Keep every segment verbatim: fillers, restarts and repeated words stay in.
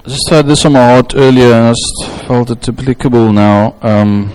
I just had this on my heart earlier, and I just felt it applicable now. Um,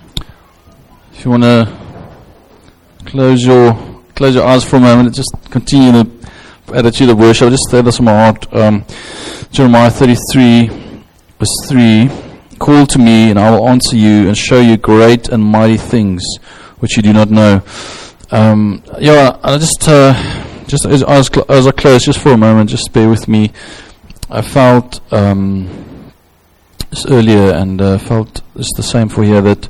if you want to close your close your eyes for a moment, and just continue the attitude of worship. I just had this on my heart. Um, Jeremiah thirty-three, verse three: "Call to me, and I will answer you, and show you great and mighty things which you do not know." Um, yeah, I just uh, just as I, was cl- as I close, just for a moment, just bear with me. I felt um, this earlier, and uh, felt it's the same for here, that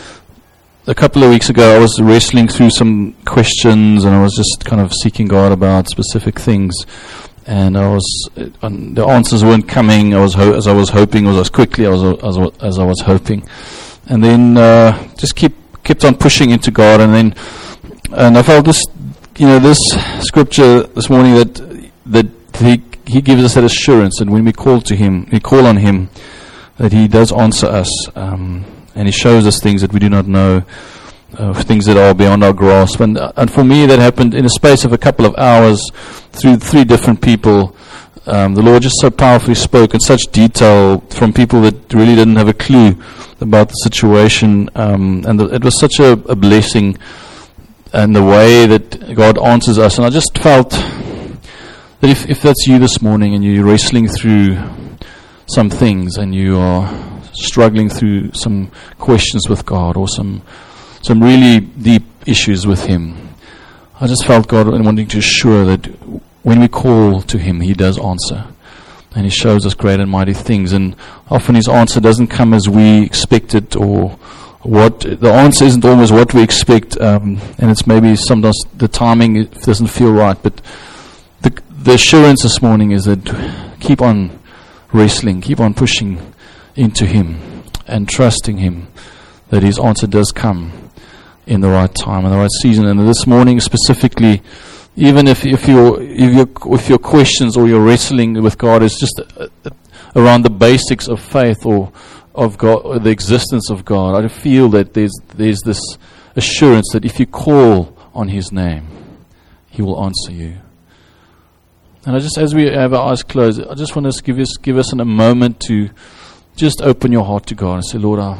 a couple of weeks ago I was wrestling through some questions, and I was just kind of seeking God about specific things, and I was uh, the answers weren't coming. I was ho- as I was hoping, or as quickly as, as, as I was hoping, and then uh, just keep kept on pushing into God, and then and I felt this, you know, this scripture this morning that that He. He gives us that assurance, and when we call to Him, we call on Him, that He does answer us, um, and He shows us things that we do not know, uh, things that are beyond our grasp. And, uh, and for me, that happened in a space of a couple of hours through three different people. Um, the Lord just so powerfully spoke in such detail from people that really didn't have a clue about the situation, um, and the, it was such a, a blessing, and the way that God answers us. And I just felt that if, if that's you this morning, and you're wrestling through some things, and you are struggling through some questions with God, or some some really deep issues with Him, I just felt God wanting to assure that when we call to Him, He does answer, and He shows us great and mighty things. And often His answer doesn't come as we expect it, or what the answer isn't always what we expect, um, and it's maybe sometimes the timing it doesn't feel right, but the The assurance this morning is that keep on wrestling, keep on pushing into Him, and trusting Him that His answer does come in the right time, in the right season. And this morning specifically, even if if your if your if your questions or your wrestling with God is just uh, around the basics of faith, or of God, or the existence of God, I feel that there's there's this assurance that if you call on His name, He will answer you. And I just, as we have our eyes closed, I just want to give us give us a moment to just open your heart to God and say, Lord, I,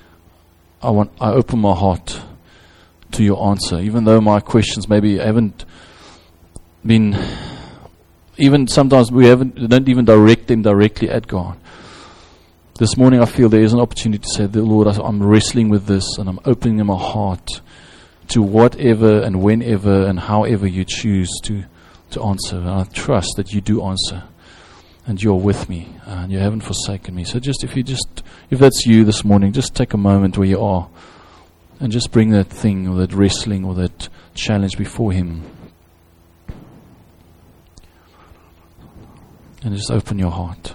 I want I open my heart to your answer, even though my questions maybe haven't been, even sometimes we haven't don't even direct them directly at God. This morning I feel there is an opportunity to say, Lord, I'm wrestling with this, and I'm opening my heart to whatever and whenever and however you choose to. to answer. And I trust that you do answer, and you're with me, and you haven't forsaken me. So just if you just if that's you this morning, just take a moment where you are, and just bring that thing, or that wrestling, or that challenge before Him, and just open your heart.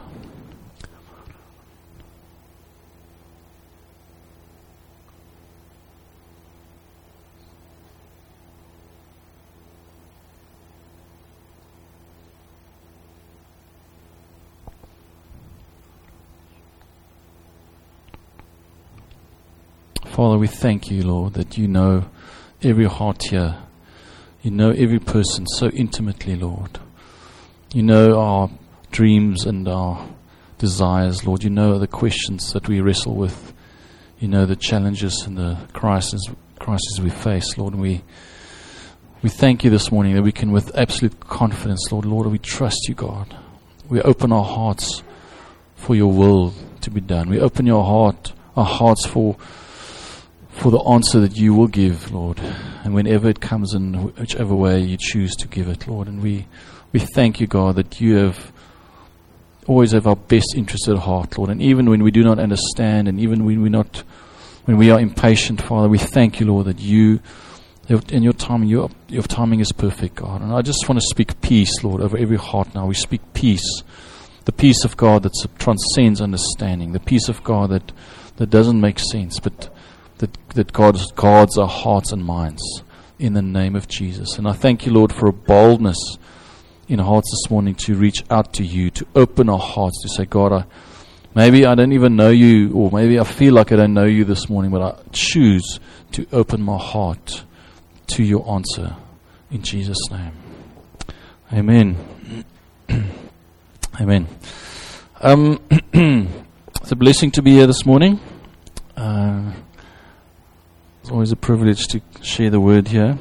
Father, we thank you, Lord, that you know every heart here. You know every person so intimately, Lord. You know our dreams and our desires, Lord. You know the questions that we wrestle with. You know the challenges and the crises, crises we face, Lord. And we we thank you this morning that we can, with absolute confidence, Lord, Lord, we trust you, God. We open our hearts for your will to be done. We open your heart, our hearts for for the answer that you will give, Lord, and whenever it comes in whichever way you choose to give it, Lord. And we, we thank you, God, that you have always have our best interest at heart, Lord. And even when we do not understand, and even when we not, when we are impatient, Father, we thank you, Lord, that you, in your timing, your your timing is perfect, God. And I just want to speak peace, Lord, over every heart now. We speak peace, the peace of God that transcends understanding, the peace of God that that doesn't make sense, but that that God guards our hearts and minds in the name of Jesus. And I thank you, Lord, for a boldness in our hearts this morning to reach out to you, to open our hearts, to say, God, I, maybe I don't even know you, or maybe I feel like I don't know you this morning, but I choose to open my heart to your answer in Jesus' name. Amen. Amen. Um, it's a blessing to be here this morning. Uh, it's always a privilege to share the word here.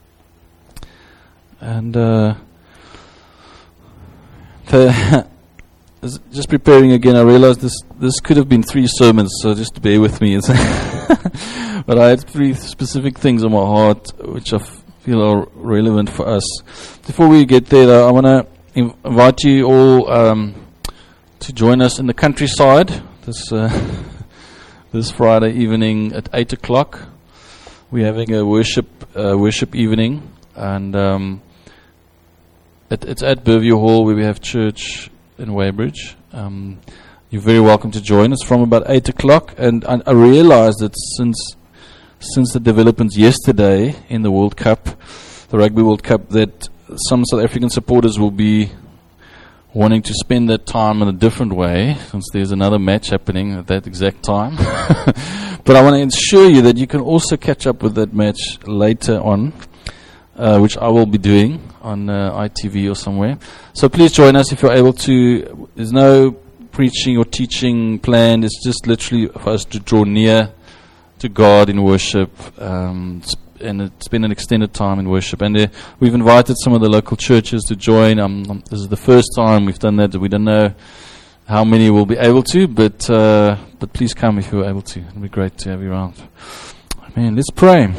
And uh, the just preparing again, I realized this this could have been three sermons, so just bear with me. But I had three specific things on my heart which I feel are relevant for us. Before we get there, though, I want to invite you all um, to join us in the countryside this uh, this Friday evening at eight o'clock. We're having a worship uh, worship evening, and um, it, it's at Burview Hall where we have church in Weybridge. Um, you're very welcome to join us from about eight o'clock. And I, I realized that since since the developments yesterday in the World Cup, the Rugby World Cup, that some South African supporters will be wanting to spend their time in a different way, since there's another match happening at that exact time. But I want to ensure you that you can also catch up with that match later on, uh, which I will be doing on uh, I T V or somewhere. So please join us if you're able to. There's no preaching or teaching planned. It's just literally for us to draw near to God in worship, um, and spend an extended time in worship. And uh, we've invited some of the local churches to join. Um, um, this is the first time we've done that. We don't know how many will be able to, but uh, but please come if you're able to. It'll be great to have you around. Amen. Let's pray.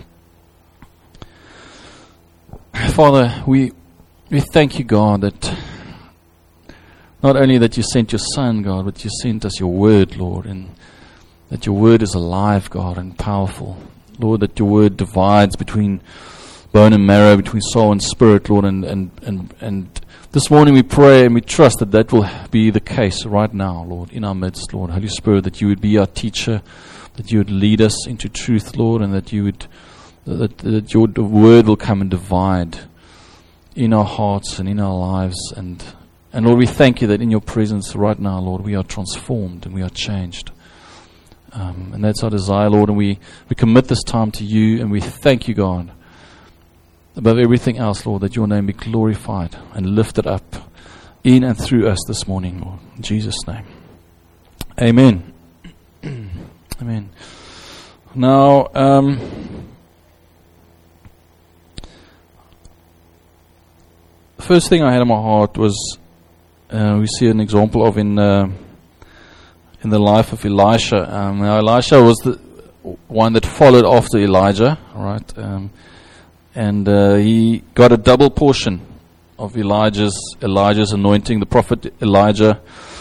Father, we we thank you, God, that not only that you sent your Son, God, but you sent us your word, Lord, and that your word is alive, God, and powerful. Lord, that your word divides between bone and marrow, between soul and spirit, Lord, and, and, and, and this morning we pray and we trust that that will be the case right now, Lord, in our midst, Lord. Holy Spirit, that you would be our teacher, that you would lead us into truth, Lord, and that you would, that, that your word will come and divide in our hearts and in our lives. And, and Lord, we thank you that in your presence right now, Lord, we are transformed and we are changed. Um, and that's our desire, Lord, and we, we commit this time to you, and we thank you, God, above everything else, Lord, that your name be glorified and lifted up in and through us this morning, Lord. In Jesus' name. Amen. Amen. Now, um, the first thing I had in my heart was, uh, we see an example of in... Uh, in the life of Elisha. Um, now Elisha was the one that followed after Elijah, right? Um, and uh, he got a double portion of Elijah's Elijah's anointing, the prophet Elijah.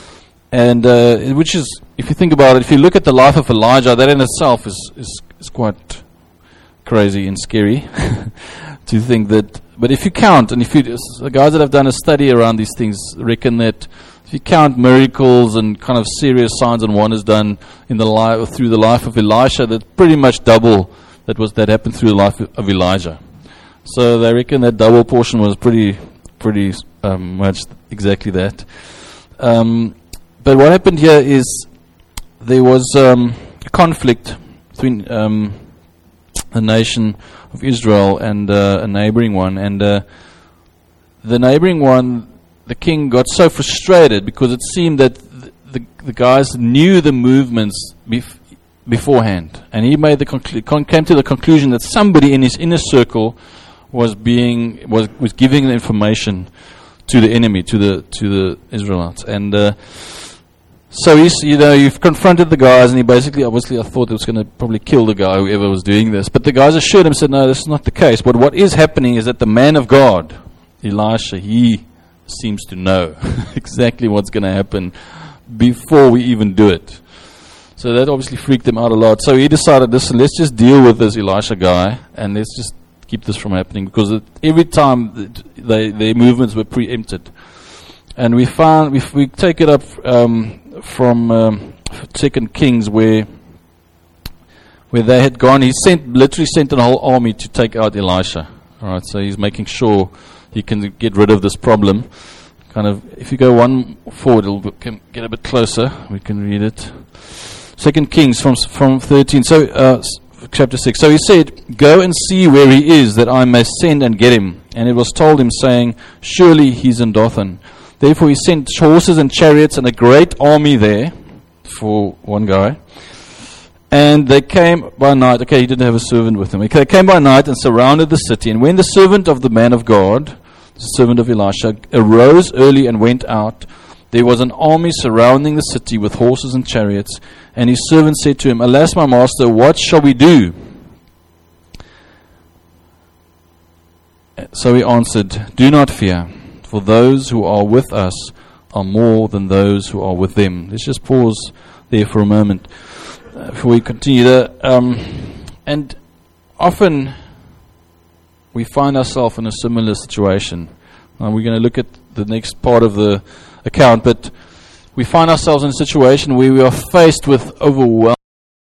And uh, which is, if you think about it, if you look at the life of Elijah, that in itself is is, is quite crazy and scary to think that. But if you count, and if you, the guys that have done a study around these things reckon that if you count miracles and kind of serious signs and wonders done in the life through the life of Elisha, that pretty much double that was that happened through the life of Elijah. So they reckon that double portion was pretty, pretty um, much exactly that. Um, but what happened here is there was um, a conflict between um, the nation of Israel and uh, a neighboring one, and uh, the neighboring one. The king got so frustrated because it seemed that the, the, the guys knew the movements bef- beforehand, and he made the conclu- con- came to the conclusion that somebody in his inner circle was being was was giving the information to the enemy, to the to the Israelites, and uh, so he's you know you've confronted the guys, and he basically obviously I thought it was going to probably kill the guy whoever was doing this, but the guys assured him, said no, this is not the case. But what is happening is that the man of God, Elisha, he seems to know exactly what's going to happen before we even do it. So that obviously freaked him out a lot. So he decided, listen, let's just deal with this Elisha guy and let's just keep this from happening, because it, every time they, their movements were preempted. And we found, if we take it up um, from um, Second Kings, where where they had gone, he sent literally sent a whole army to take out Elisha. All right, so he's making sure he can get rid of this problem. Kind of, if you go one forward, it'll get a bit closer. We can read it. Second Kings from from thirteen. So uh, chapter six. So he said, "Go and see where he is, that I may send and get him." And it was told him, saying, "Surely he's in Dothan." Therefore he sent horses and chariots and a great army there for one guy. And they came by night. Okay, he didn't have a servant with him. Okay, they came by night and surrounded the city. And when the servant of the man of God, the servant of Elisha, arose early and went out, there was an army surrounding the city with horses and chariots. And his servant said to him, Alas, my master, what shall we do? So he answered, Do not fear, for those who are with us are more than those who are with them. Let's just pause there for a moment uh, before we continue. The, um, and often we find ourselves in a similar situation. Now we're going to look at the next part of the account, but we find ourselves in a situation where we are faced with overwhelming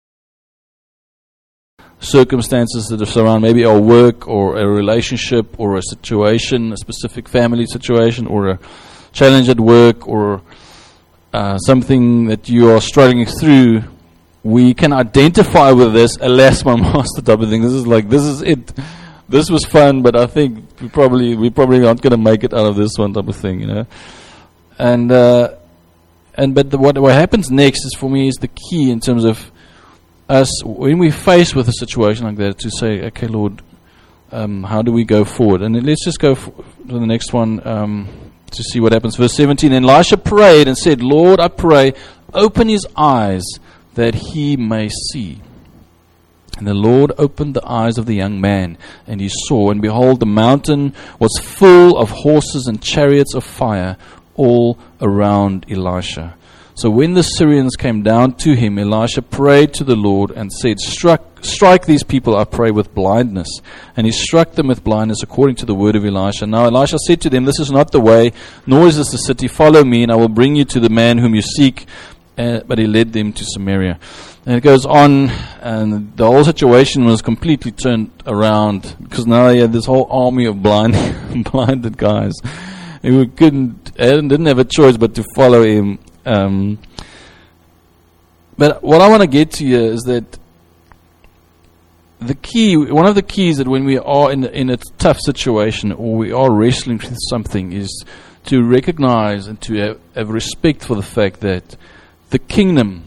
circumstances that surround maybe our work or a relationship or a situation, a specific family situation or a challenge at work or uh, something that you are struggling through. We can identify with this, alas my master type of thing. This is like, this is it. This was fun, but I think we probably we probably aren't going to make it out of this one type of thing, you know. And uh, and but the, what what happens next is, for me, is the key in terms of us, when we face with a situation like that, to say, okay, Lord, um, how do we go forward? And let's just go for, to the next one um, to see what happens. Verse seventeen, and Elisha prayed and said, Lord, I pray, open his eyes that he may see. And the Lord opened the eyes of the young man, and he saw, and behold, the mountain was full of horses and chariots of fire all around Elisha. So when the Syrians came down to him, Elisha prayed to the Lord and said, Struck, strike these people, I pray, with blindness. And he struck them with blindness according to the word of Elisha. Now Elisha said to them, This is not the way, nor is this the city. Follow me, and I will bring you to the man whom you seek. Uh, but he led them to Samaria. And it goes on, and the whole situation was completely turned around, because now he had this whole army of blind, blinded guys who couldn't, didn't have a choice but to follow him. Um, but what I want to get to here is that the key, one of the keys that when we are in in a tough situation or we are wrestling with something, is to recognize and to have, have respect for the fact that the kingdom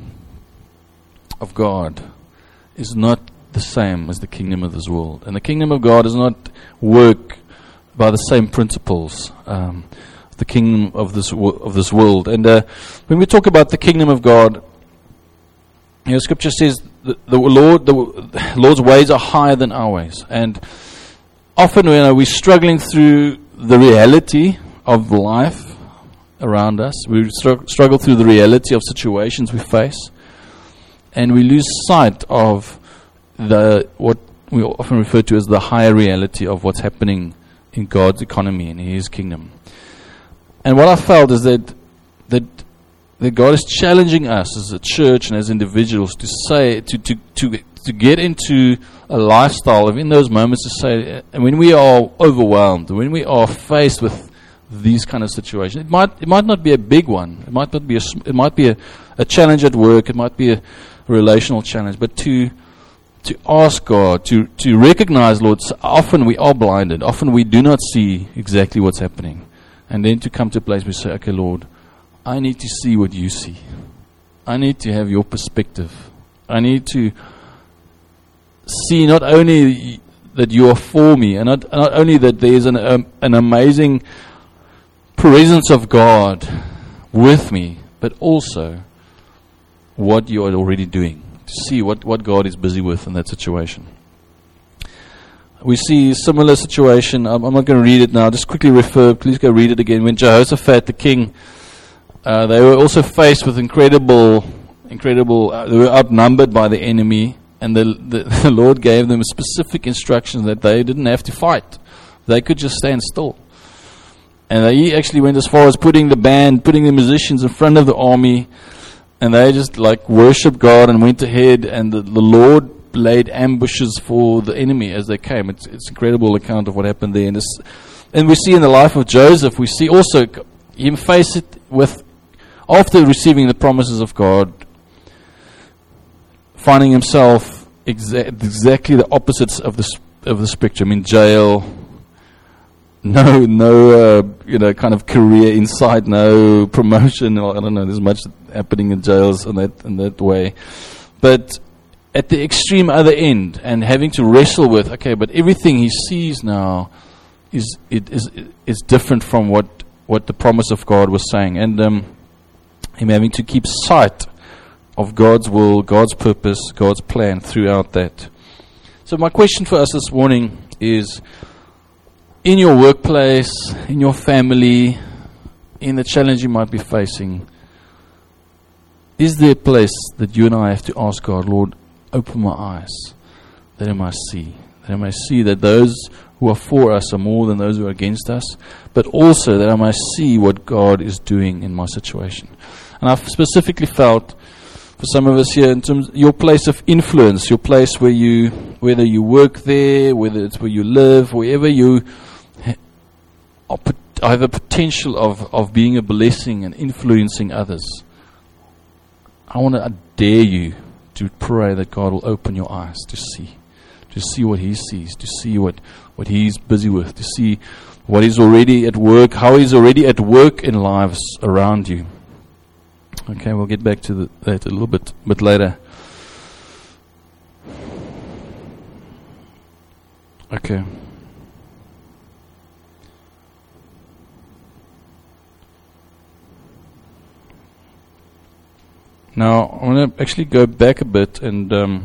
of God is not the same as the kingdom of this world, and the kingdom of God does not work by the same principles. Um, the kingdom of this wo- of this world. And uh, when we talk about the kingdom of God, you know, Scripture says the, the Lord, the Lord's ways are higher than our ways. And often, you know, we're struggling through the reality of life around us. We str- struggle through the reality of situations we face, and we lose sight of the what we often refer to as the higher reality of what's happening in God's economy and in His kingdom. And what I felt is that that that God is challenging us as a church and as individuals to say to to to to get into a lifestyle of, in those moments, to say, and when we are overwhelmed, when we are faced with these kind of situations, it might it might not be a big one, it might not be a it might be a, a challenge at work, it might be a, a relational challenge, but to to ask God, to to recognize, Lord, so often we are blinded, often we do not see exactly what's happening. And then to come to a place where we say, okay, Lord, I need to see what you see. I need to have your perspective. I need to see not only that you are for me, and not, not only that there is an, um, an amazing presence of God with me, but also what you are already doing. To see what, what God is busy with in that situation. We see a similar situation. I'm, I'm not going to read it now. Just quickly refer. Please go read it again. When Jehoshaphat, the king, uh, they were also faced with incredible, incredible. Uh, they were outnumbered by the enemy, and the, the the Lord gave them specific instructions that they didn't have to fight. They could just stand still. And he actually went as far as putting the band, putting the musicians in front of the army, and they just like worshiped God and went ahead. And the, the Lord laid ambushes for the enemy as they came. It's it's an incredible account of what happened there. And, this, and we see in the life of Joseph, we see also him face it with, after receiving the promises of God, finding himself exa- exactly the opposites of the of the spectrum, in jail, no, no, uh, you know, kind of career insight, no promotion. Or, I don't know. There's much happening in jails in that in that way, but at the extreme other end, and having to wrestle with, okay, but everything he sees now is it is is different from what what the promise of God was saying, and um, him having to keep sight of God's will, God's purpose, God's plan throughout that. So my question for us this morning is, in your workplace, in your family, in the challenge you might be facing, is there a place that you and I have to ask God, Lord, open my eyes, that I might see, that I might see that those who are for us are more than those who are against us, but also that I might see what God is doing in my situation. And I've specifically felt for some of us here, in terms of your place of influence, your place where you, whether you work there, whether it's where you live, wherever you ha- have a potential of, of being a blessing and influencing others. I want to dare you to pray that God will open your eyes to see, to see what He sees, to see what, what He's busy with, to see what He's already at work, how He's already at work in lives around you. Okay, we'll get back to the, that a little bit, bit later. Okay. Now, I want to actually go back a bit, and um,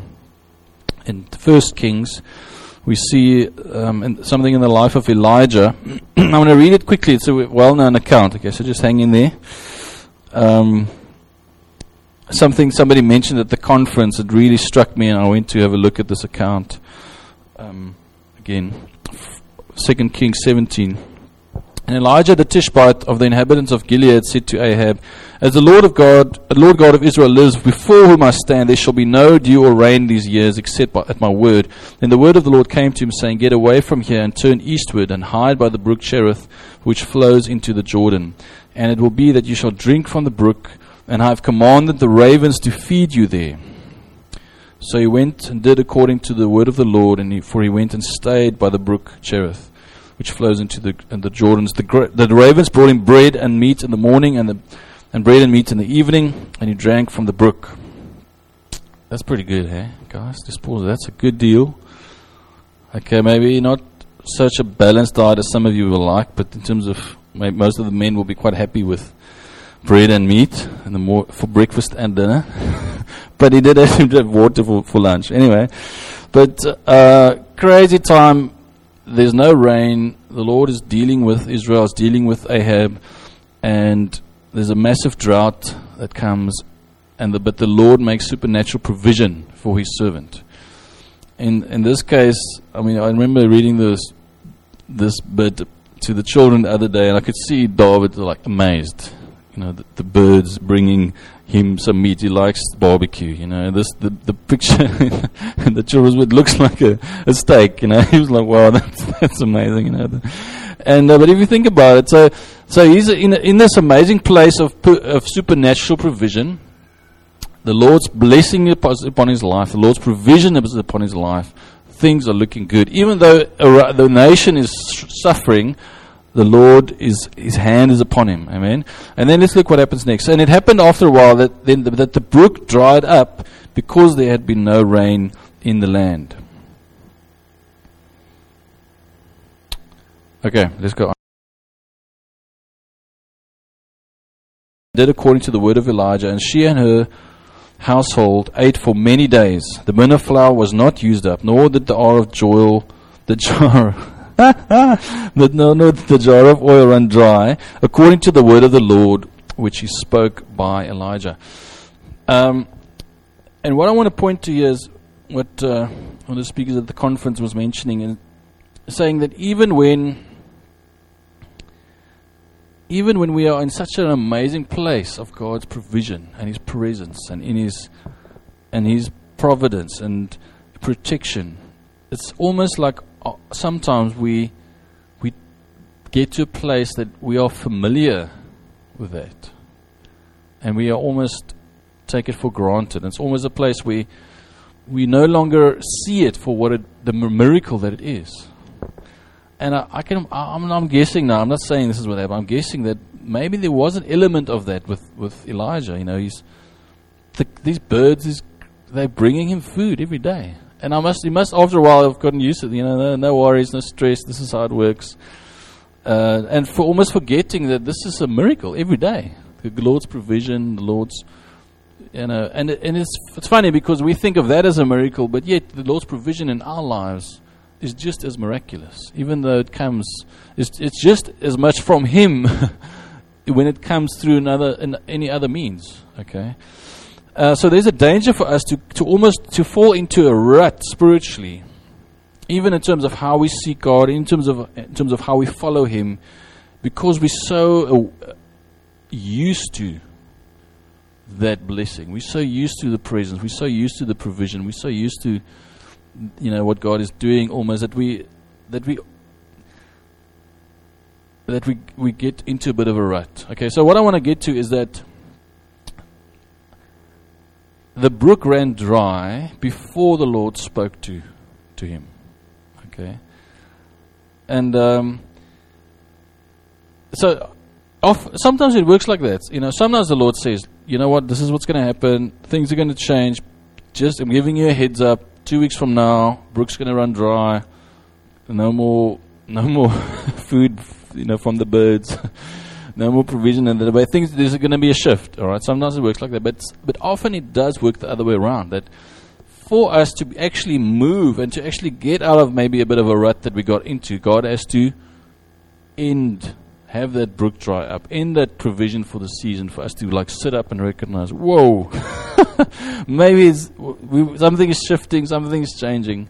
in First Kings, we see um, in something in the life of Elijah. I'm going to read it quickly. It's a well-known account. Okay, so just hang in there. Um, something somebody mentioned at the conference that really struck me, and I went to have a look at this account um, again. Second Kings seventeen. And Elijah the Tishbite of the inhabitants of Gilead said to Ahab, As the Lord of God, the Lord God of Israel lives, before whom I stand, there shall be no dew or rain these years, except by, at my word. Then the word of the Lord came to him, saying, Get away from here and turn eastward, and hide by the brook Cherith, which flows into the Jordan. And it will be that you shall drink from the brook, and I have commanded the ravens to feed you there. So he went and did according to the word of the Lord, and he, for he went and stayed by the brook Cherith, which flows into the and the Jordans. The, gra- the ravens brought him bread and meat in the morning, and the and bread and meat in the evening, and he drank from the brook. That's pretty good, eh, guys? Just pause. That's a good deal. Okay, maybe not such a balanced diet as some of you will like, but in terms of maybe most of the men will be quite happy with bread and meat and the more for breakfast and dinner. But he did have to have water for, for lunch. Anyway, but uh, crazy time. There's no rain. The Lord is dealing with Israel, is dealing with Ahab, and there's a massive drought that comes. And the, but the Lord makes supernatural provision for His servant. In in this case, I mean, I remember reading this this bit to the children the other day, and I could see David like amazed. You know, the, the birds bringing him some meat. He likes barbecue. You know, this the the picture in the children's it looks like a, a steak. You know, he was like, "Wow, that's that's amazing." You know, and uh, but if you think about it, so so he's in in this amazing place of of supernatural provision. The Lord's blessing upon his life, the Lord's provision is upon his life. Things are looking good, even though the nation is suffering. The Lord is, His hand is upon him. Amen. And then let's look what happens next. And it happened after a while that then the, that the brook dried up because there had been no rain in the land. Okay, let's go on. Did according to the word of Elijah, and she and her household ate for many days. The minna flour was not used up, nor did the jar of oil, the jar. But no, no, the jar of oil ran dry, according to the word of the Lord, which He spoke by Elijah. Um, and what I want to point to here is what uh, one of the speakers at the conference was mentioning, and saying that even when, even when we are in such an amazing place of God's provision and His presence and in His and His providence and protection, it's almost like sometimes we we get to a place that we are familiar with that, and we are almost take it for granted. It's almost a place where we no longer see it for what it, the miracle that it is. And I, I can, I, I'm, I'm guessing now, I'm not saying this is what happened, I'm guessing that maybe there was an element of that with, with Elijah. You know, he's, the, these birds, these, they're bringing him food every day. And I must, he must, after a while, have gotten used to it. You know, no, no worries, no stress, this is how it works. Uh, and for almost forgetting that this is a miracle every day. The Lord's provision, the Lord's, you know, and and it's it's funny because we think of that as a miracle, but yet the Lord's provision in our lives is just as miraculous. Even though it comes, it's, it's just as much from Him when it comes through another in any other means. Okay, uh, so there's a danger for us to to almost to fall into a rut spiritually. Even in terms of how we seek God, in terms of in terms of how we follow Him, because we're so uh, used to that blessing. We're so used to the presence. We're so used to the provision. We're so used to, you know, what God is doing almost that we that we that we we get into a bit of a rut. Okay, so what I want to get to is that the brook ran dry before the Lord spoke to to him. Okay, and um, so off, sometimes it works like that. You know, sometimes the Lord says, "You know what? This is what's going to happen. Things are going to change. Just I'm giving you a heads up. Two weeks from now, brook's going to run dry. No more, no more food. You know, from the birds. No more provision, and but things there's going to be a shift. All right. Sometimes it works like that, but but often it does work the other way around. That for us to actually move and to actually get out of maybe a bit of a rut that we got into, God has to end, have that brook dry up, end that provision for the season, for us to like sit up and recognize, whoa, maybe it's, we, something is shifting, something is changing.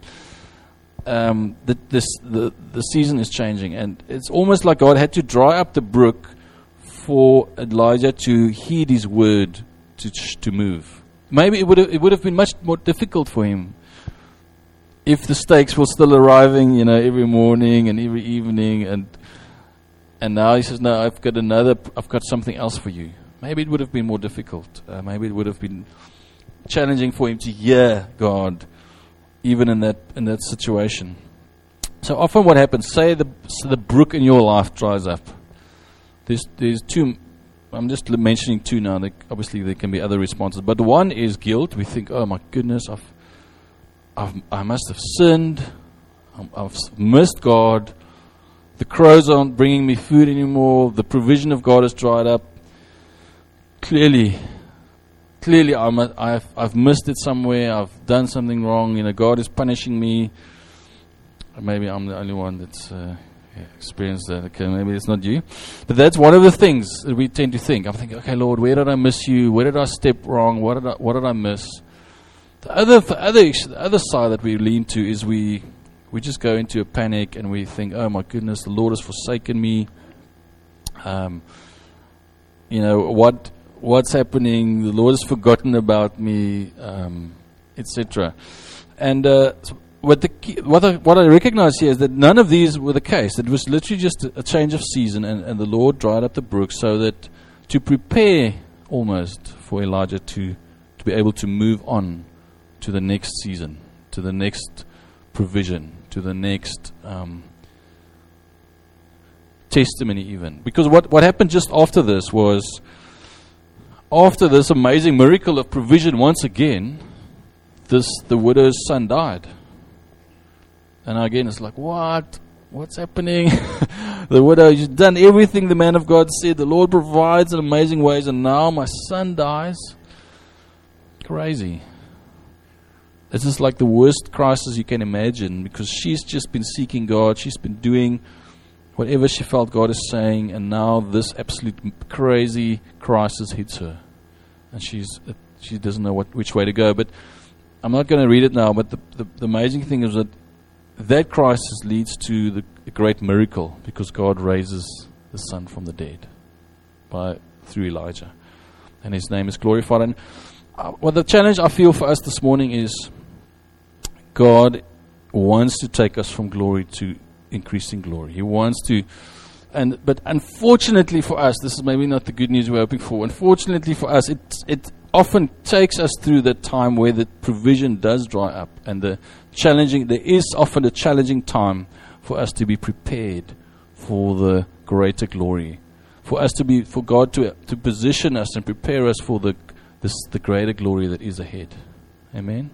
Um, the, this, the the season is changing, and it's almost like God had to dry up the brook for Elijah to heed His word to to move. Maybe it would have, it would have been much more difficult for him if the steaks were still arriving, you know, every morning and every evening, and and now he says, "No, I've got another, I've got something else for you." Maybe it would have been more difficult. Uh, maybe it would have been challenging for him to hear God, even in that in that situation. So often, what happens? Say the so the brook in your life dries up. There's there's two. I'm just mentioning two now. Like obviously, there can be other responses, but one is guilt. We think, "Oh my goodness, I've, I've I must have sinned. I'm, I've missed God. The crows aren't bringing me food anymore. The provision of God has dried up. Clearly, clearly, I'm a, I've I've missed it somewhere. I've done something wrong. You know, God is punishing me. Or maybe I'm the only one that's." Uh, Yeah, experience that. Okay, maybe it's not you, but that's one of the things that we tend to think. I'm thinking, okay, Lord, where did I miss you? Where did I step wrong? What did I, what did I miss? The other, the other, the other side that we lean to is we, we just go into a panic and we think, oh my goodness, the Lord has forsaken me. Um, you know what, what's happening? The Lord has forgotten about me, um, et cetera. And uh, What the key, what I what I recognize here is that none of these were the case. It was literally just a, a change of season, and, and the Lord dried up the brook so that to prepare almost for Elijah to to be able to move on to the next season, to the next provision, to the next um, testimony, even. Because what what happened just after this was, after this amazing miracle of provision once again, this the widow's son died. And again, it's like, what? What's happening? The widow, you've done everything the man of God said. The Lord provides in amazing ways, and now my son dies. Crazy. This is like the worst crisis you can imagine, because she's just been seeking God. She's been doing whatever she felt God is saying, and now this absolute crazy crisis hits her. And she's she doesn't know what which way to go. But I'm not going to read it now, but the, the, the amazing thing is that that crisis leads to the, the great miracle, because God raises the son from the dead by through Elijah, and his name is glorified. And uh, well, the challenge I feel for us this morning is God wants to take us from glory to increasing glory. He wants to, and but unfortunately for us, this is maybe not the good news we're hoping for. Unfortunately for us, it it often takes us through that time where the provision does dry up, and the challenging, there is often a challenging time for us to be prepared for the greater glory, for us to be, for God to to position us and prepare us for the this the greater glory that is ahead. Amen.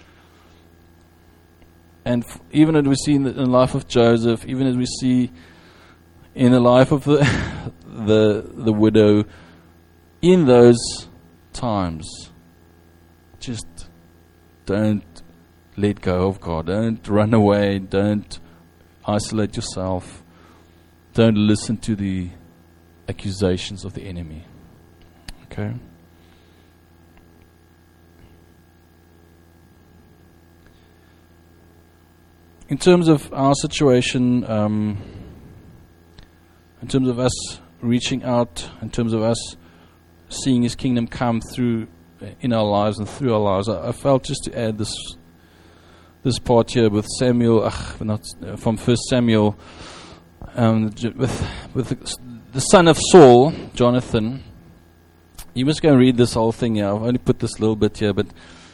And f- even as we see in the, in the life of Joseph, even as we see in the life of the the the widow, in those times, just don't let go of God. Don't run away. Don't isolate yourself. Don't listen to the accusations of the enemy. Okay? In terms of our situation, um, in terms of us reaching out, in terms of us seeing His kingdom come through in our lives and through our lives, I, I felt just to add this this part here with Samuel, ach, not uh, from First Samuel, um, with with the, the son of Saul, Jonathan. You must go and read this whole thing here. I've only put this little bit here, but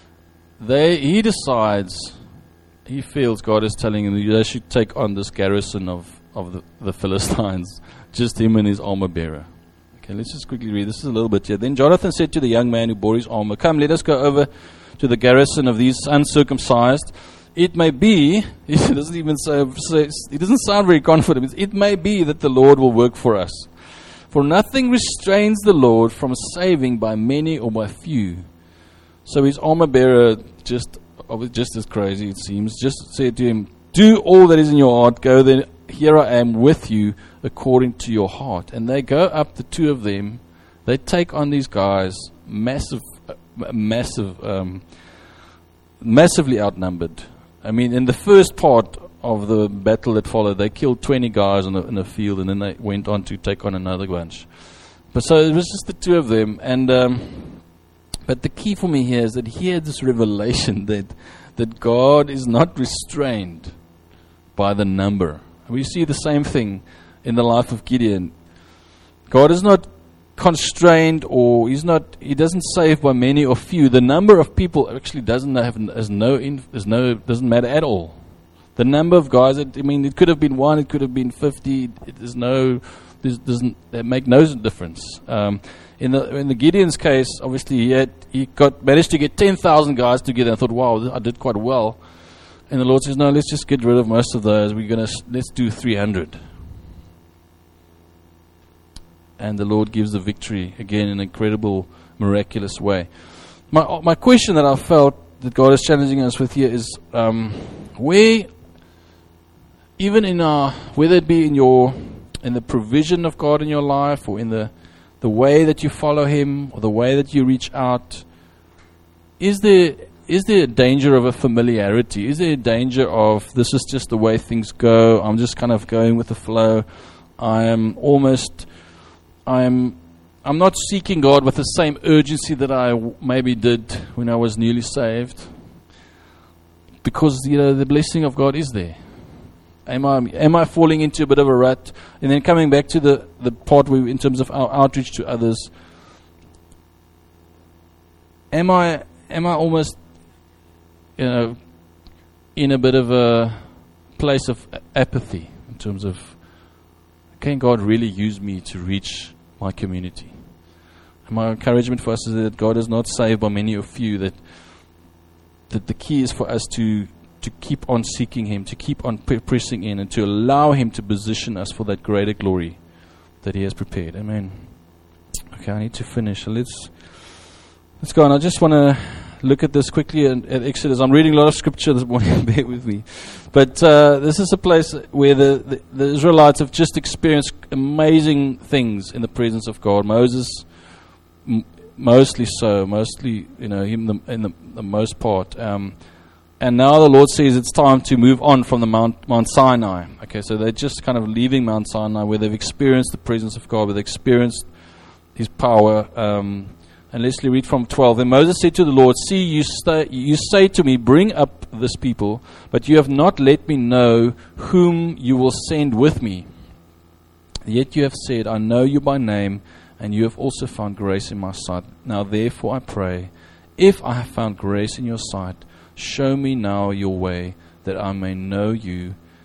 they he decides. He feels God is telling him they should take on this garrison of, of the, the Philistines, just him and his armor bearer. Okay, let's just quickly read. This is a little bit here. Then Jonathan said to the young man who bore his armor, "Come, let us go over to the garrison of these uncircumcised. It may be," he doesn't even say, say he doesn't sound very confident. "It may be that the Lord will work for us. For nothing restrains the Lord from saving by many or by few." So his armor bearer, just just as crazy it seems, just said to him, "Do all that is in your heart. Go then, here I am with you according to your heart." And they go up, the two of them. They take on these guys, massive, uh, massive, um, massively outnumbered. I mean, in the first part of the battle that followed, they killed twenty guys in the, in the field, and then they went on to take on another bunch. But so it was just the two of them, and um, but the key for me here is that he had this revelation that that God is not restrained by the number. We see the same thing in the life of Gideon. God is not constrained, or he's not. He doesn't save by many or few. The number of people actually doesn't have has no is no doesn't matter at all. The number of guys. It, I mean, it could have been one. It could have been fifty. It is no. This doesn't it make no difference. Um, in the in the Gideon's case, obviously he had he got managed to get ten thousand guys together. And thought, wow, I did quite well. And the Lord says, no, let's just get rid of most of those. We're gonna let's do three hundred. And the Lord gives the victory again in an incredible, miraculous way. My my question that I felt that God is challenging us with here is, um, where, even in our, whether it be in your in the provision of God in your life, or in the the way that you follow Him, or the way that you reach out, is there is there a danger of a familiarity? Is there a danger of this is just the way things go? I'm just kind of going with the flow. I am almost, I am, I'm not seeking God with the same urgency that I w- maybe did when I was newly saved, because you know the blessing of God is there. Am I am I falling into a bit of a rut? And then coming back to the, the part where, in terms of our outreach to others, am I am I almost, you know, in a bit of a place of apathy in terms of, can God really use me to reach my community? And my encouragement for us is that God is not saved by many or few. That that the key is for us to. to keep on seeking Him, to keep on pre- pressing in, and to allow Him to position us for that greater glory that He has prepared. Amen. Okay, I need to finish. So let's let's go on. I just want to look at this quickly at, at Exodus. I'm reading a lot of scripture this morning. Bear with me. But uh, this is a place where the, the, the Israelites have just experienced amazing things in the presence of God. Moses, m- mostly so, mostly, you know, him the, in the, the most part. Um, And now the Lord says it's time to move on from the Mount, Mount Sinai. Okay, so they're just kind of leaving Mount Sinai, where they've experienced the presence of God, where they've experienced His power. Um, and let's read from twelve. Then Moses said to the Lord, "See, you, stay, you say to me, bring up this people, but you have not let me know whom you will send with me. Yet you have said, I know you by name, and you have also found grace in my sight. Now therefore I pray, if I have found grace in your sight, show me now your way, that I may know you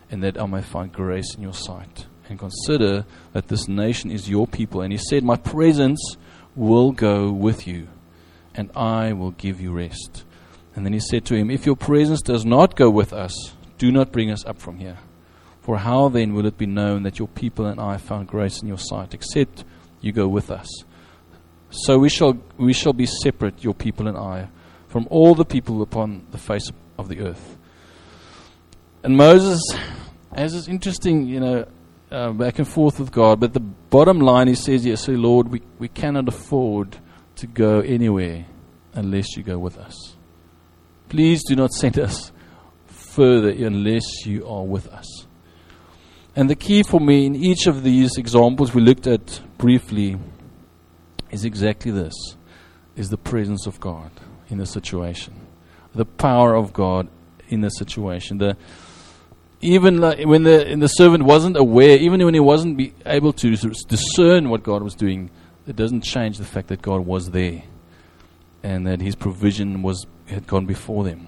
and that I may find grace in your sight. And consider that this nation is your people. And he said, my presence will go with you, and I will give you rest. And then he said to him, if your presence does not go with us, do not bring us up from here. For how then will it be known that your people and I found grace in your sight, except you go with us? So we shall we shall be separate, your people and I, from all the people upon the face of the earth. And Moses has this interesting, you know, uh, back and forth with God. But the bottom line, he says, yes, so Lord, we, we cannot afford to go anywhere unless you go with us. Please do not send us further unless you are with us. And the key for me in each of these examples we looked at briefly is exactly this, is the presence of God in the situation. The power of God in the situation. The Even like when the, and the servant wasn't aware, even when he wasn't be able to discern what God was doing, it doesn't change the fact that God was there and that his provision was had gone before them.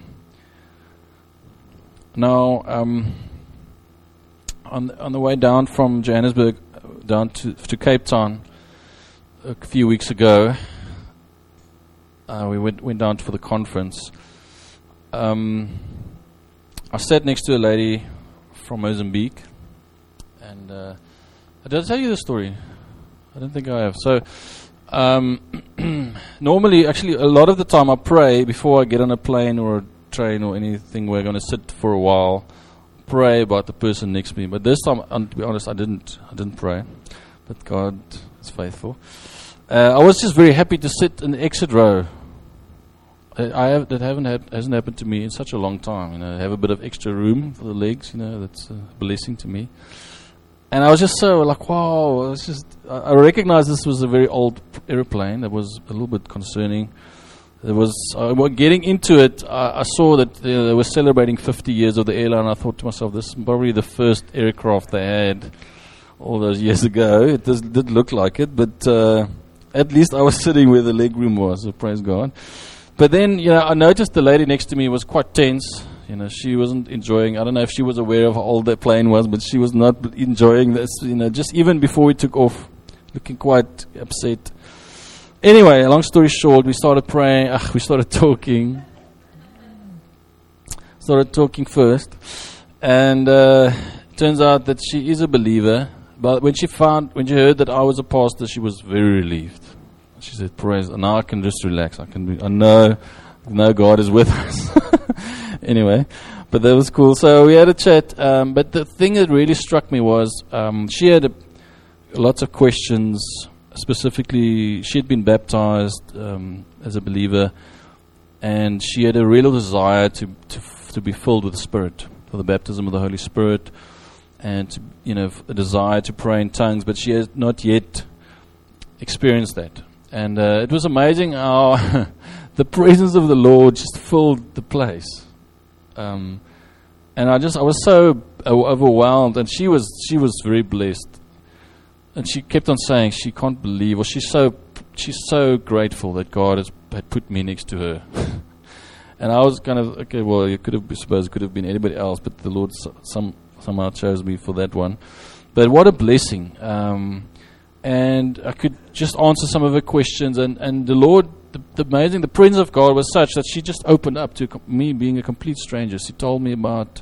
Now, um, on, on the way down from Johannesburg down to, to Cape Town a few weeks ago, uh, we went, went down for the conference. Um, I sat next to a lady from Mozambique, and uh, did I tell you the story? I don't think I have. So, um, normally, actually, a lot of the time I pray before I get on a plane or a train or anything where I'm going to sit for a while, pray about the person next to me. But this time, um, to be honest, I didn't. I didn't pray, but God is faithful. Uh, I was just very happy to sit in the exit row. I have, that haven't had, hasn't happened to me in such a long time. You know, have a bit of extra room for the legs. You know, that's a blessing to me. And I was just so like, wow! I was just, I, I recognized this was a very old airplane. That was a little bit concerning. There was uh, getting into it. I, I saw that they, they were celebrating fifty years of the airline. I thought to myself, this is probably the first aircraft they had all those years ago. It does, did look like it, but uh, at least I was sitting where the leg room was. So praise God. But then, you know, I noticed the lady next to me was quite tense. You know, she wasn't enjoying, I don't know if she was aware of how old that plane was, but she was not enjoying this, you know, just even before we took off, looking quite upset. Anyway, long story short, we started praying, ugh, we started talking. Started talking first. And uh, turns out that she is a believer. But when she found, when she heard that I was a pastor, she was very relieved. She said, praise, now I can just relax. I can be, I know, know God is with us. Anyway, but that was cool. So we had a chat. Um, but the thing that really struck me was um, she had a, lots of questions. Specifically, she had been baptized um, as a believer, and she had a real desire to, to to be filled with the Spirit, for the baptism of the Holy Spirit, and to, you know, a desire to pray in tongues. But she has not yet experienced that. And uh, it was amazing how the presence of the Lord just filled the place. Um, and I just, I was so overwhelmed, and she was, she was very blessed. And she kept on saying she can't believe, or she's so, she's so grateful that God has had put me next to her. And I was kind of, okay, well, it could have, I suppose, it could have been anybody else, but the Lord some somehow chose me for that one. But what a blessing. Um, And I could just answer some of her questions. And, and the Lord, the, the amazing, the presence of God was such that she just opened up to com- me being a complete stranger. She told me about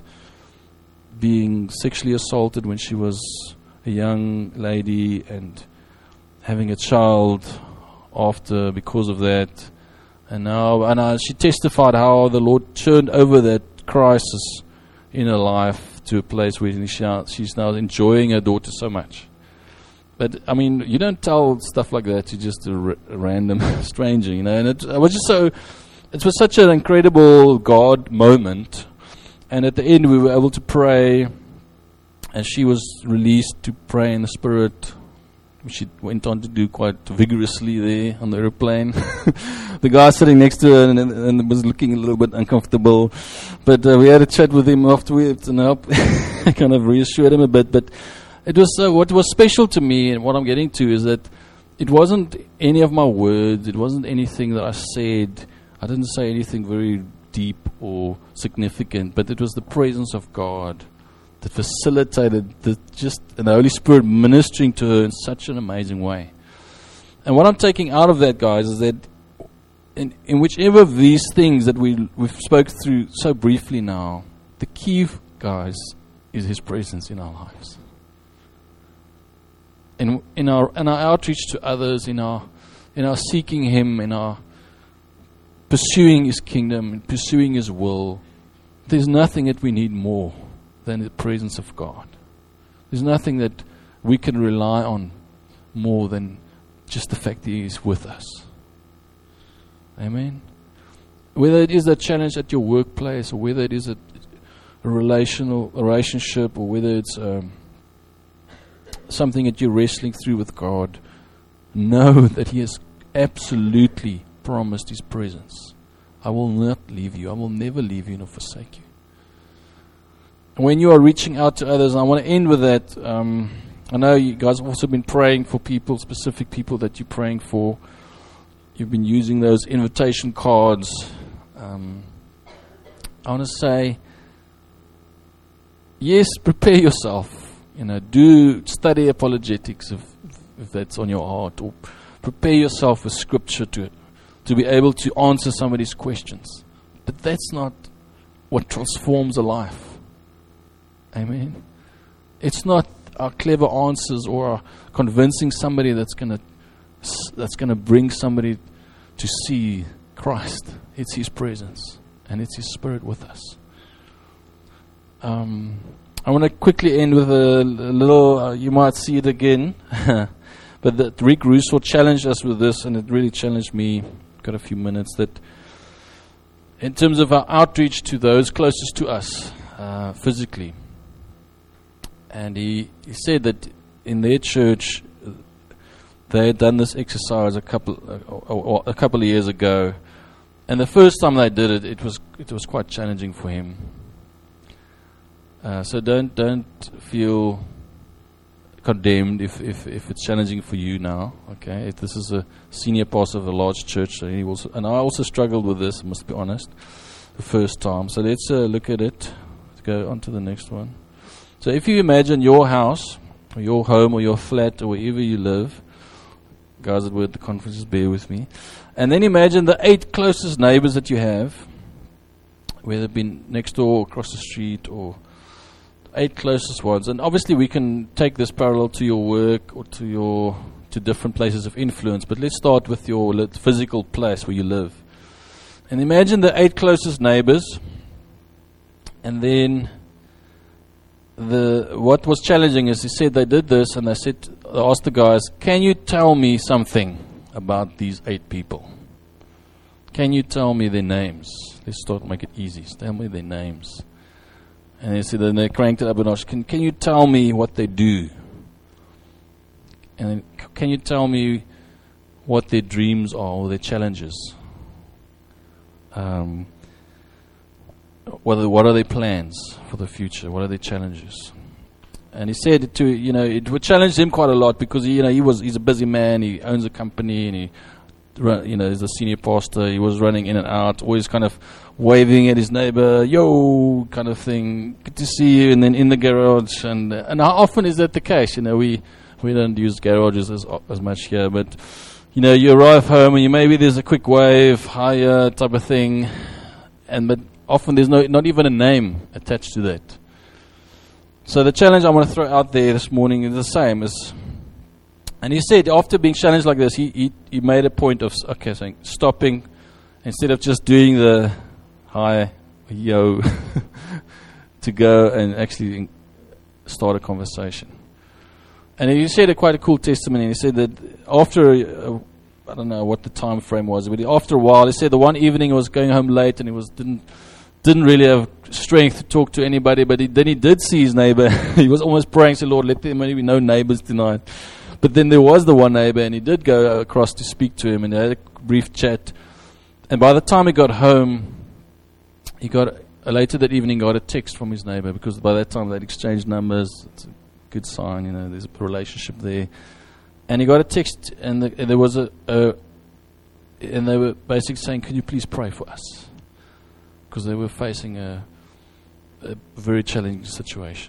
being sexually assaulted when she was a young lady and having a child after because of that. And now, and uh, she testified how the Lord turned over that crisis in her life to a place where she, she's now enjoying her daughter so much. But, I mean, you don't tell stuff like that to just a, r- a random stranger, you know. And it, it was just so, it was such an incredible God moment. And at the end, we were able to pray. And she was released to pray in the Spirit, which she went on to do quite vigorously there on the airplane. The guy sitting next to her and, and was looking a little bit uncomfortable. But uh, we had a chat with him afterwards and help kind of reassured him a bit. But it was uh, what was special to me, and what I'm getting to is that it wasn't any of my words. It wasn't anything that I said. I didn't say anything very deep or significant, but it was the presence of God that facilitated the just and the Holy Spirit ministering to her in such an amazing way. And what I'm taking out of that, guys, is that in, in whichever of these things that we we've spoke through so briefly now, the key, guys, is His presence in our lives. In in our in our outreach to others, in our in our seeking Him, in our pursuing His kingdom, and pursuing His will, there's nothing that we need more than the presence of God. There's nothing that we can rely on more than just the fact that He is with us. Amen. Whether it is a challenge at your workplace, or whether it is a, a relational a relationship, or whether it's um, something that you're wrestling through with God, know that He has absolutely promised His presence. I will not leave you. I will never leave you nor forsake you. And when you are reaching out to others, and I want to end with that. Um, I know you guys have also been praying for people, specific people that you're praying for. You've been using those invitation cards. Um, I want to say, yes, prepare yourself. You know, do study apologetics if, if that's on your heart, or prepare yourself with scripture to to be able to answer somebody's questions. But that's not what transforms a life. Amen. It's not our clever answers or our convincing somebody that's gonna that's gonna bring somebody to see Christ. It's His presence, and it's His Spirit with us. Um, I want to quickly end with a, a little. Uh, you might see it again, but the, Rick Russo challenged us with this, and it really challenged me. Got a few minutes. That in terms of our outreach to those closest to us, uh, physically. And he, he said that in their church, they had done this exercise a couple uh, or, or a couple of years ago, and the first time they did it, it was it was quite challenging for him. Uh, so don't don't feel condemned if, if if it's challenging for you now. Okay, if this is a senior pastor of a large church, so he also, and I also struggled with this. I must be honest, the first time. So let's uh, look at it. Let's go on to the next one. So if you imagine your house, or your home, or your flat, or wherever you live, guys that were at the conferences, bear with me, and then imagine the eight closest neighbors that you have, whether it be next door, or across the street, or eight closest ones. And obviously we can take this parallel to your work or to your to different places of influence, but let's start with your physical place where you live. And imagine the eight closest neighbors, and then The what was challenging is he said they did this, and they said they asked the guys, "Can you tell me something about these eight people? Can you tell me their names? Let's start make it easy. Tell me their names." And they said, then they cranked it up a notch. Can Can you tell me what they do? And then, can you tell me what their dreams are or their challenges? Um. What are, what are their plans for the future? What are their challenges? And he said to you know it would challenge him quite a lot because he, you know he was he's a busy man. He owns a company and he run, you know is a senior pastor. He was running in and out, always kind of waving at his neighbor, yo, kind of thing. Good to see you. And then in the garage, and uh, and how often is that the case? You know we we don't use garages as as much here, but you know you arrive home and you maybe there's a quick wave, hiya type of thing, and but. Often there's no, not even a name attached to that. So the challenge I want to throw out there this morning is the same as, and he said after being challenged like this, he he, he made a point of okay, saying stopping instead of just doing the hi, yo, to go and actually start a conversation. And he said a quite a cool testimony. He said that after. Uh, I don't know what the time frame was, but after a while, he said the one evening he was going home late and he was didn't didn't really have strength to talk to anybody. But he, then he did see his neighbor. He was almost praying, "Say, Lord, let there be no neighbors tonight." But then there was the one neighbor, and he did go across to speak to him, and they had a brief chat. And by the time he got home, he got uh, later that evening got a text from his neighbor because by that time they'd exchanged numbers. It's a good sign, you know. There's a relationship there. And he got a text, and, the, and there was a, a, and they were basically saying, "Can you please pray for us?" Because they were facing a, a very challenging situation.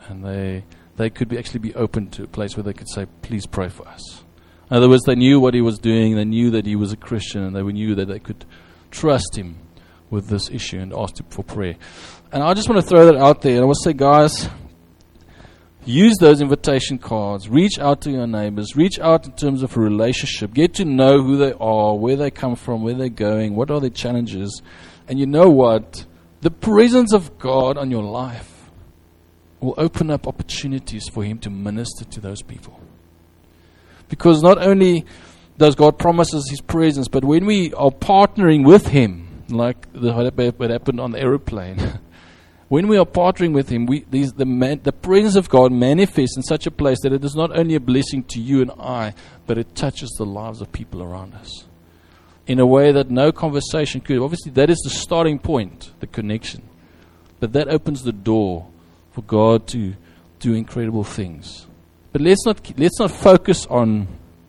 and they they could be actually be open to a place where they could say, please pray for us. In other words, they knew what he was doing, they knew that he was a Christian, and they knew that they could trust him with this issue and asked him for prayer. And I just want to throw that out there, and I want to say, guys, use those invitation cards, reach out to your neighbors, reach out in terms of a relationship, get to know who they are, where they come from, where they're going, what are their challenges. And you know what? The presence of God on your life will open up opportunities for him to minister to those people. Because not only does God promise us his presence, but when we are partnering with him, like the, what happened on the aeroplane, when we are partnering with him, we, these, the, man, the presence of God manifests in such a place that it is not only a blessing to you and I, but it touches the lives of people around us in a way that no conversation could. Obviously, that is the starting point, the connection. But that opens the door for God to do incredible things. But let's not let's not focus on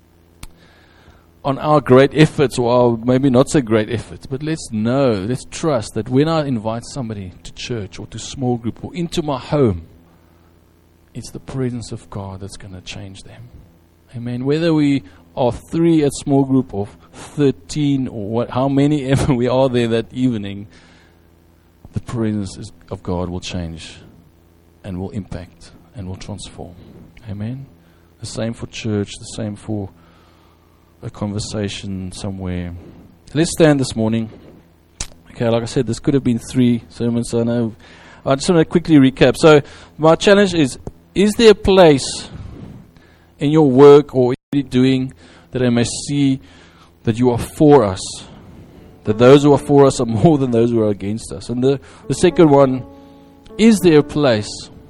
on our great efforts, or our maybe not so great efforts, but let's know, let's trust that when I invite somebody to church or to small group or into my home, it's the presence of God that's going to change them. Amen. Whether we are three at small group or thirteen or what, how many ever we are there that evening, the presence is, of God will change and will impact and will transform. Amen. The same for church, the same for a conversation somewhere. Let's stand this morning. Okay, like I said, this could have been three sermons, so I know. I just want to quickly recap. So my challenge is, is there a place in your work or what you're doing that I may see that you are for us? That those who are for us are more than those who are against us. And the, the second one, is there a place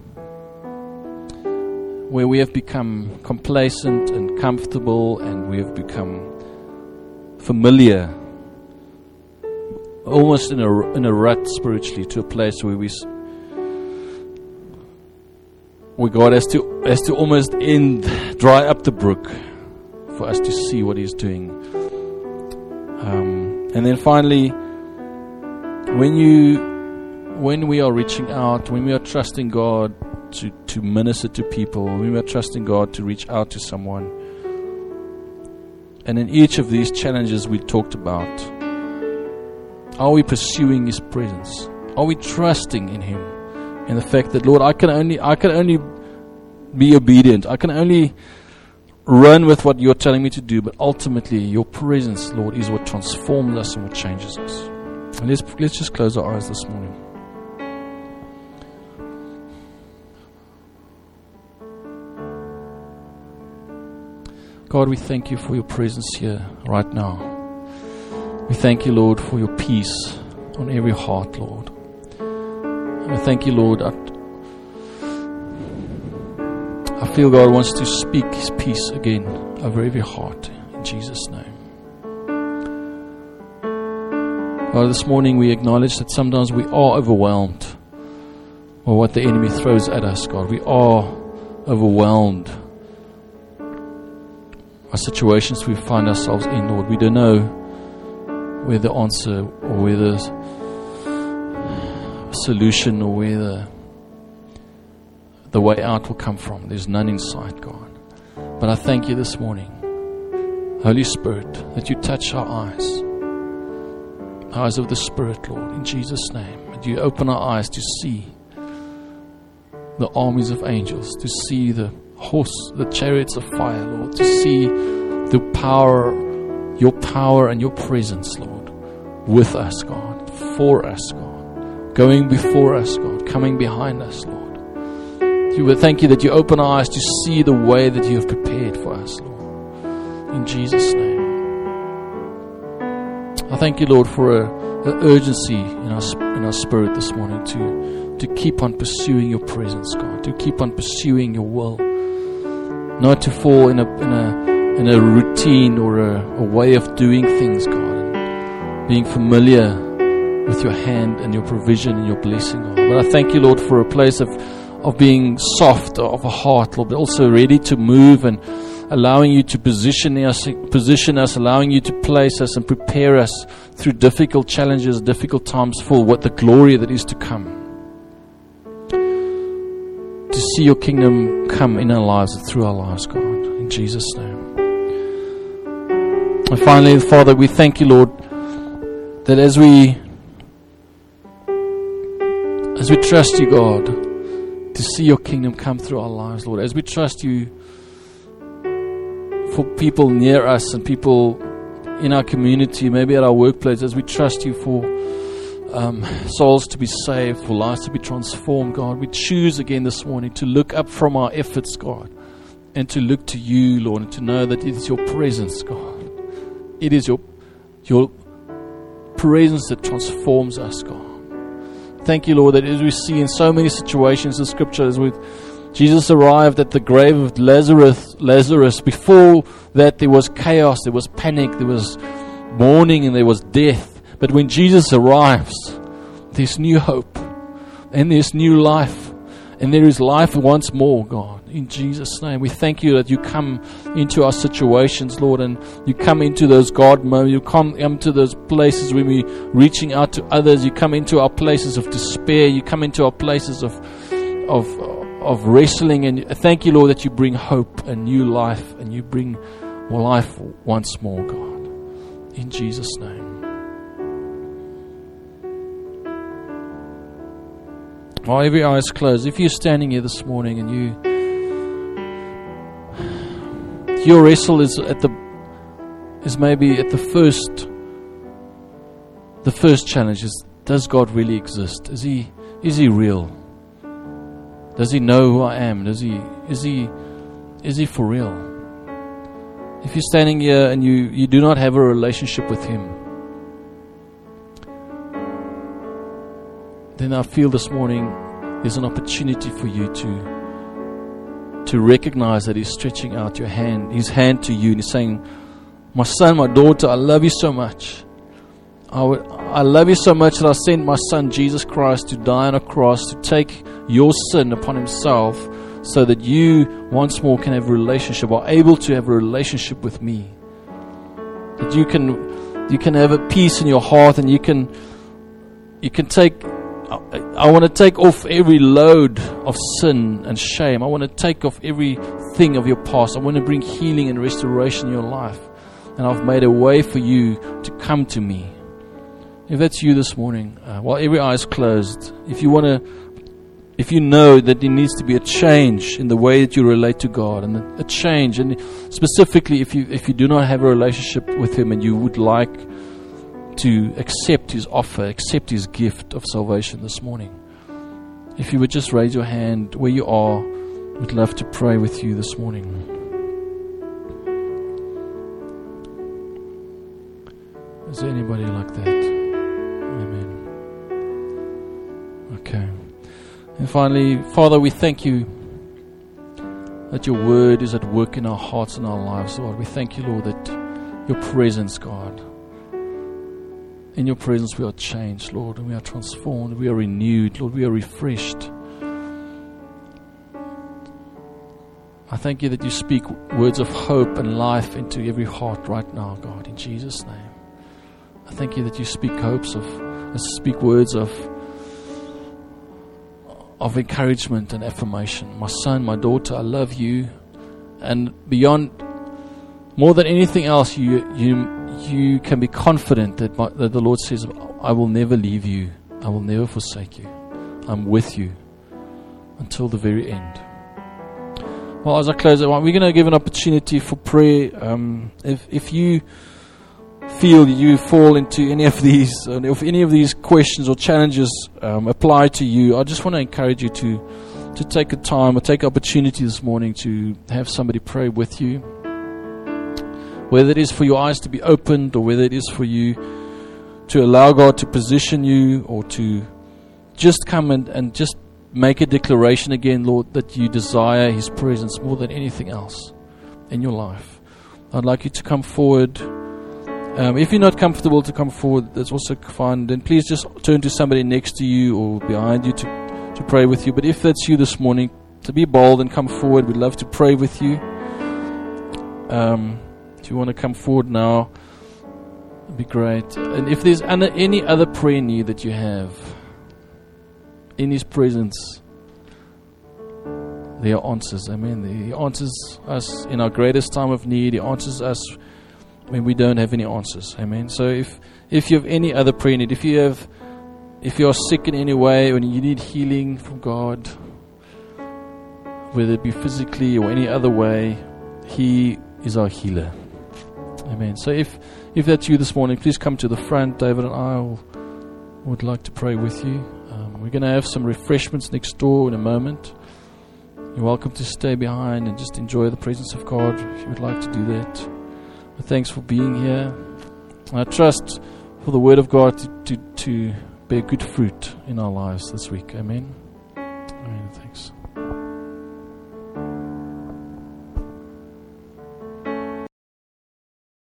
where we have become complacent and comfortable and we have become familiar, almost in a, in a rut spiritually, to a place where we where God has to has to almost end, dry up the brook for us to see what he's doing. Um, and then finally, when you when we are reaching out, when we are trusting God to, to minister to people, when we are trusting God to reach out to someone, and in each of these challenges we talked about, are we pursuing his presence? Are we trusting in him? In the fact that, Lord, I can only I can only be obedient. I can only run with what you're telling me to do, but ultimately your presence, Lord, is what transforms us and what changes us. And let's let's just close our eyes this morning. God, we thank you for your presence here right now. We thank you, Lord, for your peace on every heart, Lord. And we thank you, Lord, that I feel God wants to speak his peace again over every heart in Jesus' name. God, this morning we acknowledge that sometimes we are overwhelmed by what the enemy throws at us, God. We are overwhelmed by situations we find ourselves in, Lord. We don't know where the answer or where the solution or where the, the way out will come from. There's none in sight, God. But I thank you this morning, Holy Spirit, that you touch our eyes, eyes of the Spirit, Lord, in Jesus' name. That you open our eyes to see the armies of angels, to see the horse, the chariots of fire, Lord, to see the power, your power and your presence, Lord, with us, God, for us, God, going before us, God, coming behind us, Lord. You would thank you that you open our eyes to see the way that you have prepared for us, Lord, in Jesus' name. I thank you, Lord, for an urgency in our in our spirit this morning to to keep on pursuing your presence, God, to keep on pursuing your will. Not to fall in a in a in a routine or a, a way of doing things, God, and being familiar with your hand and your provision and your blessing, God. But I thank you, Lord, for a place of of being soft of a heart, Lord, but also ready to move and allowing you to position us, position us, allowing you to place us and prepare us through difficult challenges, difficult times for what the glory that is to come. to see your kingdom come in our lives and through our lives, God. In Jesus' name. And finally, Father, we thank you, Lord, that as we as we trust you, God, to see your kingdom come through our lives, Lord, as we trust you for people near us and people in our community, maybe at our workplace, as we trust you for um, souls to be saved, for lives to be transformed, God, we choose again this morning to look up from our efforts, God, and to look to you, Lord, and to know that it is your presence, God. It is your your presence that transforms us, God. Thank you, Lord, that as we see in so many situations in Scripture, as with Jesus arrived at the grave of Lazarus, Lazarus, before that there was chaos, there was panic, there was mourning, and there was death. But when Jesus arrives, there's new hope, and there's new life, and there is life once more, God. In Jesus' name, we thank you that you come into our situations, Lord, and you come into those God moments. You come into those places when we're reaching out to others. You come into our places of despair. You come into our places of of of wrestling. And thank you, Lord, that you bring hope and new life, and you bring life once more, God. In Jesus' name. While every eye is closed, if you're standing here this morning and you your wrestle is at the is maybe at the first the first challenge is, does God really exist? Is he is he real? Does he know who I am? Does he is he is he for real? If you're standing here and you, you do not have a relationship with him, then I feel this morning there's an opportunity for you to to recognize that he's stretching out your hand, his hand to you, and he's saying, my son, my daughter, I love you so much. I, would, I love you so much that I sent my son Jesus Christ to die on a cross, to take your sin upon himself, so that you once more can have a relationship, or able to have a relationship with me. That you can you can have a peace in your heart, and you can you can take I want to take off every load of sin and shame. I want to take off everything of your past. I want to bring healing and restoration in your life. And I've made a way for you to come to me. If that's you this morning, uh, while every eye is closed, if you want to, if you know that there needs to be a change in the way that you relate to God, and a change, and specifically if you if you do not have a relationship with him and you would like to accept his offer, accept his gift of salvation this morning, if you would just raise your hand where you are, we'd love to pray with you this morning. Is there anybody like that? Amen. Okay. And finally, Father, we thank you that your word is at work in our hearts and our lives, Lord. We thank you, Lord, that your presence, God, in your presence we are changed, Lord, and we are transformed, we are renewed, Lord, we are refreshed. I thank you that you speak words of hope and life into every heart right now, God, in Jesus' name. I thank you that you speak hopes of, speak words of of encouragement and affirmation. My son, my daughter, I love you, and beyond, more than anything else, you you you can be confident that, my, that the Lord says, I will never leave you. I will never forsake you. I'm with you until the very end. Well, as I close, we're going to give an opportunity for prayer. Um, if, if you feel you fall into any of these, and if any of these questions or challenges um, apply to you, I just want to encourage you to, to take a time or take an opportunity this morning to have somebody pray with you. Whether it is for your eyes to be opened, or whether it is for you to allow God to position you, or to just come and, and just make a declaration again, Lord, that you desire his presence more than anything else in your life. I'd like you to come forward. Um, if you're not comfortable to come forward, that's also fine. Then please just turn to somebody next to you or behind you to, to pray with you. But if that's you this morning, to be bold and come forward. We'd love to pray with you. Um... If you want to come forward now, it'd be great. And if there's any other prayer need that you have in his presence, there are answers. Amen. He answers us in our greatest time of need. He answers us when we don't have any answers. Amen. So if if you have any other prayer need, if you have, if you are sick in any way, when you need healing from God, whether it be physically or any other way, He is our healer. Amen. So if if that's you this morning, please come to the front. David and I will, would like to pray with you. Um, we're going to have some refreshments next door in a moment. You're welcome to stay behind and just enjoy the presence of God if you would like to do that. But thanks for being here. I trust for the Word of God to, to, to bear good fruit in our lives this week. Amen. Amen. Thanks.